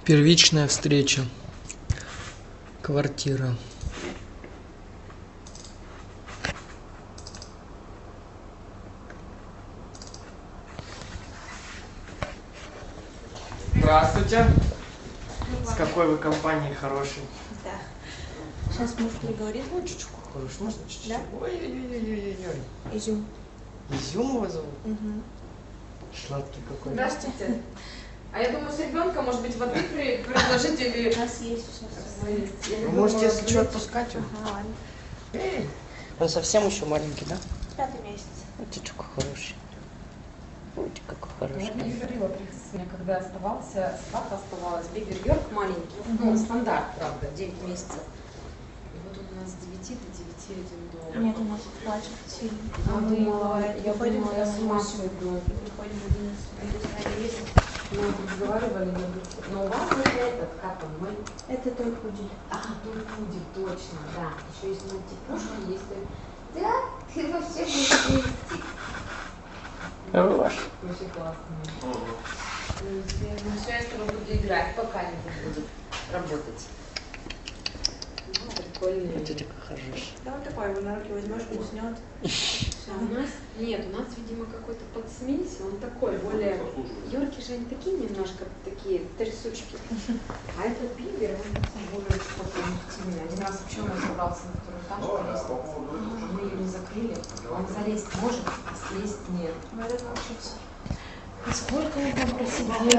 Первичная встреча. Квартира. Здравствуйте. С какой вы компанией хорошей? Да. Сейчас муж приговорит. Ну, чуть-чуть хороший. Можно чуть-чуть? Да? Ой-ой-ой-ой-ой. Изюм. Изюм его зовут? Угу. Сладкий какой. Здравствуйте. А я думаю, с ребенком, может быть, воды предложить или... У нас есть сейчас. Вы можете, если что, отпускать его. Ага, ладно. Эй, он совсем еще маленький, да? 5-й месяц. Ой, какой хороший. Ой, какой хороший. Я не говорила, когда оставался, сват оставалась, Бибер Йорк маленький, ну, стандарт, правда, 9 месяцев. И вот он у нас с 9 до 9 один дома. Нет, у нас плачет сильно. Я думала, я с ума сойду. Приходим в 11. Мы разговаривали, я говорю, но у вас вот этот, как он, мой... Это той пудель. Той пудель, точно, да. Еще есть мультипушка, есть... Да, ты вообще будешь Очень классный. Ну все, я с тобой буду играть, пока не будет работать. Ну, прикольный. Это такой хороший. Да, он такой, его на руки возьмешь, уснет. А у нас нет, у нас, видимо, какой-то подсмесь, он такой, более... Йорки же они такие немножко, такие трясучки. А этот Бибер, он такой более спокойный. Один раз вообще он забрался на второй этаж по лестнице. Мы ее не закрыли. Он залезть может, а слезть нет. В этот научиться. И сколько он там просидел?